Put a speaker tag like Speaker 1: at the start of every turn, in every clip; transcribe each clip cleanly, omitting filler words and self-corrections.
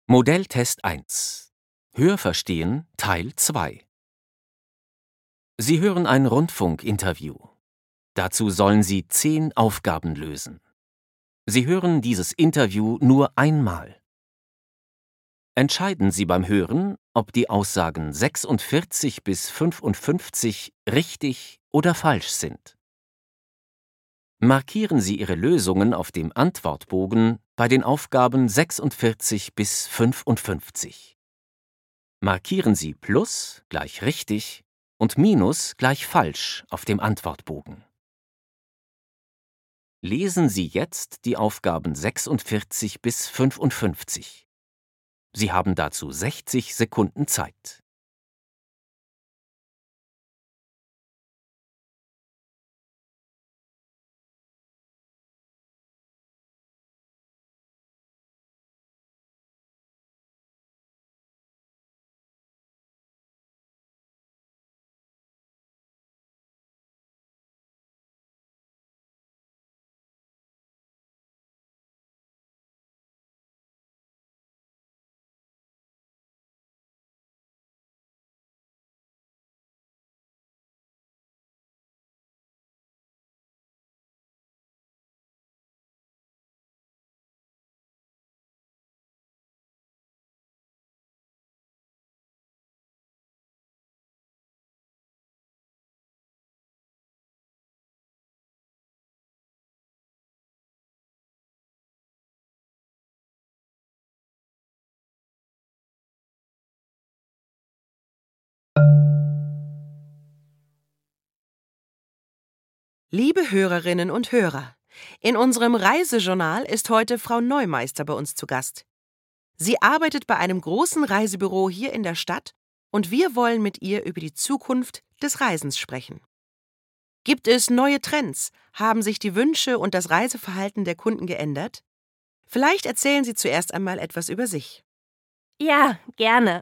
Speaker 1: Modelltest 1. Hörverstehen Teil 2. Sie hören ein Rundfunkinterview. Dazu sollen Sie 10 Aufgaben lösen. Sie hören dieses Interview nur einmal. Entscheiden Sie beim Hören, ob die Aussagen 46 bis 55 richtig oder falsch sind. Markieren Sie Ihre Lösungen auf dem Antwortbogen bei den Aufgaben 46 bis 55. Markieren Sie Plus gleich richtig und Minus gleich falsch auf dem Antwortbogen. Lesen Sie jetzt die Aufgaben 46 bis 55. Sie haben dazu 60 Sekunden Zeit.
Speaker 2: Liebe Hörerinnen und Hörer, in unserem Reisejournal ist heute Frau Neumeister bei uns zu Gast. Sie arbeitet bei einem großen Reisebüro hier in der Stadt und wir wollen mit ihr über die Zukunft des Reisens sprechen. Gibt es neue Trends? Haben sich die Wünsche und das Reiseverhalten der Kunden geändert? Vielleicht erzählen Sie zuerst einmal etwas über sich.
Speaker 3: Ja, gerne.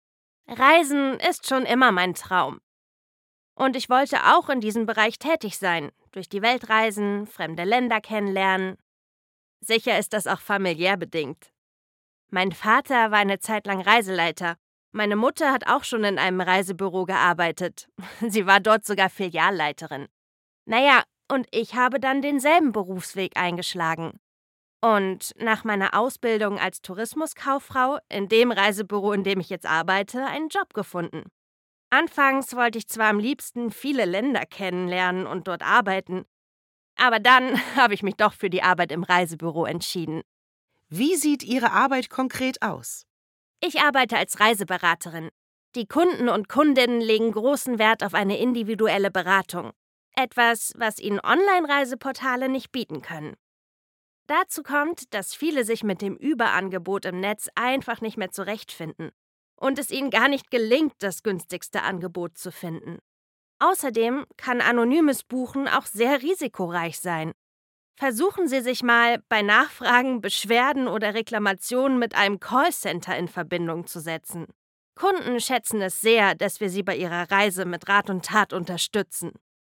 Speaker 3: Reisen ist schon immer mein Traum. Und ich wollte auch in diesem Bereich tätig sein, durch die Welt reisen, fremde Länder kennenlernen. Sicher ist das auch familiär bedingt. Mein Vater war eine Zeit lang Reiseleiter. Meine Mutter hat auch schon in einem Reisebüro gearbeitet. Sie war dort sogar Filialleiterin. Naja, und ich habe dann denselben Berufsweg eingeschlagen. Und nach meiner Ausbildung als Tourismuskauffrau in dem Reisebüro, in dem ich jetzt arbeite, einen Job gefunden. Anfangs wollte ich zwar am liebsten viele Länder kennenlernen und dort arbeiten, aber dann habe ich mich doch für die Arbeit im Reisebüro entschieden.
Speaker 2: Wie sieht Ihre Arbeit konkret aus?
Speaker 3: Ich arbeite als Reiseberaterin. Die Kunden und Kundinnen legen großen Wert auf eine individuelle Beratung. Etwas, was ihnen Online-Reiseportale nicht bieten können. Dazu kommt, dass viele sich mit dem Überangebot im Netz einfach nicht mehr zurechtfinden und es ihnen gar nicht gelingt, das günstigste Angebot zu finden. Außerdem kann anonymes Buchen auch sehr risikoreich sein. Versuchen Sie sich mal bei Nachfragen, Beschwerden oder Reklamationen mit einem Callcenter in Verbindung zu setzen. Kunden schätzen es sehr, dass wir sie bei ihrer Reise mit Rat und Tat unterstützen.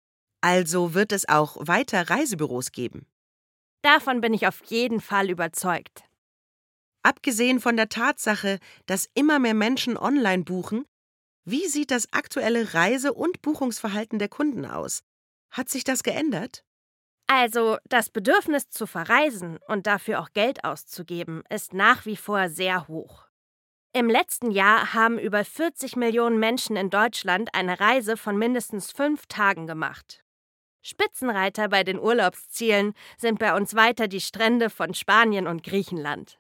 Speaker 2: Also wird es auch weiter Reisebüros geben?
Speaker 3: Davon bin ich auf jeden Fall überzeugt.
Speaker 2: Abgesehen von der Tatsache, dass immer mehr Menschen online buchen, wie sieht das aktuelle Reise- und Buchungsverhalten der Kunden aus? Hat sich das geändert?
Speaker 3: Also, das Bedürfnis zu verreisen und dafür auch Geld auszugeben, ist nach wie vor sehr hoch. Im letzten Jahr haben über 40 Millionen Menschen in Deutschland eine Reise von mindestens 5 Tagen gemacht. Spitzenreiter bei den Urlaubszielen sind bei uns weiter die Strände von Spanien und Griechenland.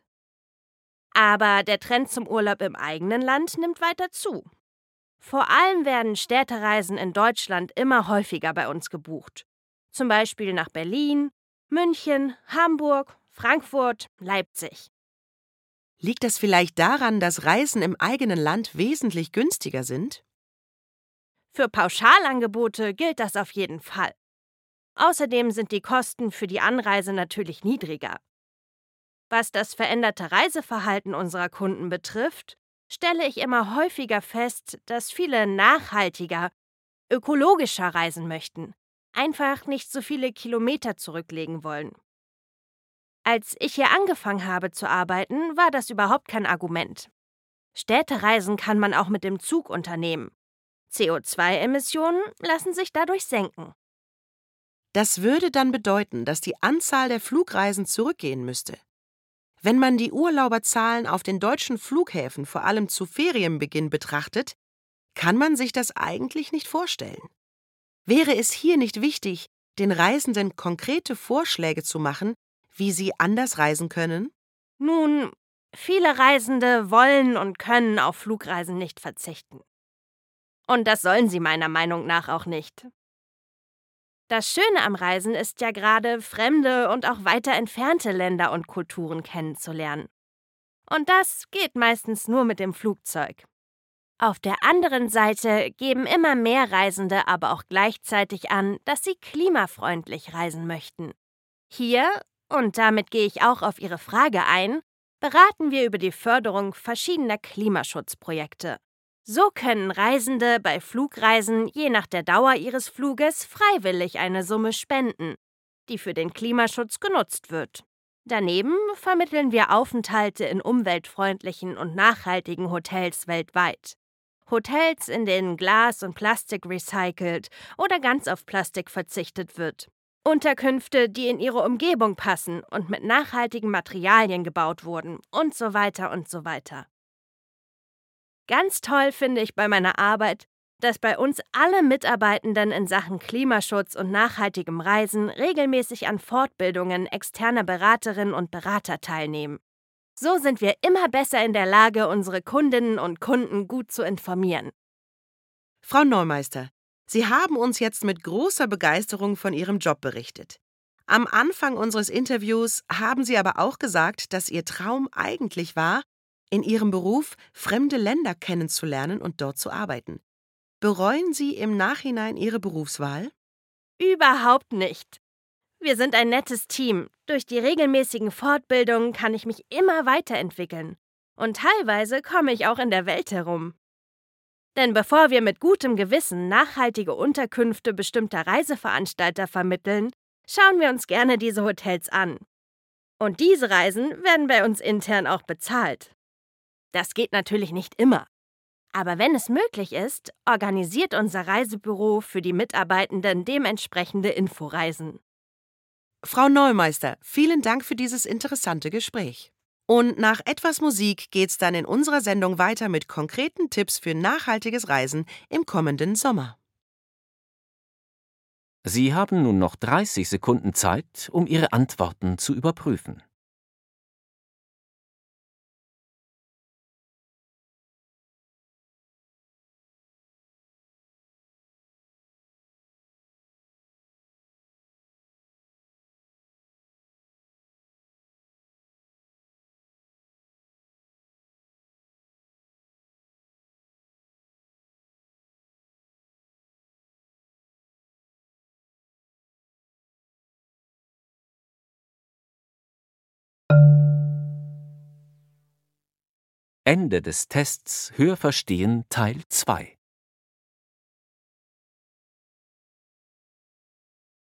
Speaker 3: Aber der Trend zum Urlaub im eigenen Land nimmt weiter zu. Vor allem werden Städtereisen in Deutschland immer häufiger bei uns gebucht. Zum Beispiel nach Berlin, München, Hamburg, Frankfurt, Leipzig.
Speaker 2: Liegt das vielleicht daran, dass Reisen im eigenen Land wesentlich günstiger sind?
Speaker 3: Für Pauschalangebote gilt das auf jeden Fall. Außerdem sind die Kosten für die Anreise natürlich niedriger. Was das veränderte Reiseverhalten unserer Kunden betrifft, stelle ich immer häufiger fest, dass viele nachhaltiger, ökologischer reisen möchten, einfach nicht so viele Kilometer zurücklegen wollen. Als ich hier angefangen habe zu arbeiten, war das überhaupt kein Argument. Städtereisen kann man auch mit dem Zug unternehmen. CO2-Emissionen lassen sich dadurch senken.
Speaker 2: Das würde dann bedeuten, dass die Anzahl der Flugreisen zurückgehen müsste. Wenn man die Urlauberzahlen auf den deutschen Flughäfen vor allem zu Ferienbeginn betrachtet, kann man sich das eigentlich nicht vorstellen. Wäre es hier nicht wichtig, den Reisenden konkrete Vorschläge zu machen, wie sie anders reisen können?
Speaker 3: Nun, viele Reisende wollen und können auf Flugreisen nicht verzichten. Und das sollen sie meiner Meinung nach auch nicht. Das Schöne am Reisen ist ja gerade, fremde und auch weiter entfernte Länder und Kulturen kennenzulernen. Und das geht meistens nur mit dem Flugzeug. Auf der anderen Seite geben immer mehr Reisende aber auch gleichzeitig an, dass sie klimafreundlich reisen möchten. Hier, und damit gehe ich auch auf Ihre Frage ein, beraten wir über die Förderung verschiedener Klimaschutzprojekte. So können Reisende bei Flugreisen je nach der Dauer ihres Fluges freiwillig eine Summe spenden, die für den Klimaschutz genutzt wird. Daneben vermitteln wir Aufenthalte in umweltfreundlichen und nachhaltigen Hotels weltweit. Hotels, in denen Glas und Plastik recycelt oder ganz auf Plastik verzichtet wird. Unterkünfte, die in ihre Umgebung passen und mit nachhaltigen Materialien gebaut wurden und so weiter und so weiter. Ganz toll finde ich bei meiner Arbeit, dass bei uns alle Mitarbeitenden in Sachen Klimaschutz und nachhaltigem Reisen regelmäßig an Fortbildungen externer Beraterinnen und Berater teilnehmen. So sind wir immer besser in der Lage, unsere Kundinnen und Kunden gut zu informieren.
Speaker 2: Frau Neumeister, Sie haben uns jetzt mit großer Begeisterung von Ihrem Job berichtet. Am Anfang unseres Interviews haben Sie aber auch gesagt, dass Ihr Traum eigentlich war, in Ihrem Beruf fremde Länder kennenzulernen und dort zu arbeiten. Bereuen Sie im Nachhinein Ihre Berufswahl?
Speaker 3: Überhaupt nicht. Wir sind ein nettes Team. Durch die regelmäßigen Fortbildungen kann ich mich immer weiterentwickeln. Und teilweise komme ich auch in der Welt herum. Denn bevor wir mit gutem Gewissen nachhaltige Unterkünfte bestimmter Reiseveranstalter vermitteln, schauen wir uns gerne diese Hotels an. Und diese Reisen werden bei uns intern auch bezahlt. Das geht natürlich nicht immer. Aber wenn es möglich ist, organisiert unser Reisebüro für die Mitarbeitenden dementsprechende Inforeisen.
Speaker 2: Frau Neumeister, vielen Dank für dieses interessante Gespräch. Und nach etwas Musik geht's dann in unserer Sendung weiter mit konkreten Tipps für nachhaltiges Reisen im kommenden Sommer.
Speaker 1: Sie haben nun noch 30 Sekunden Zeit, um Ihre Antworten zu überprüfen. Ende des Tests Hörverstehen Teil 2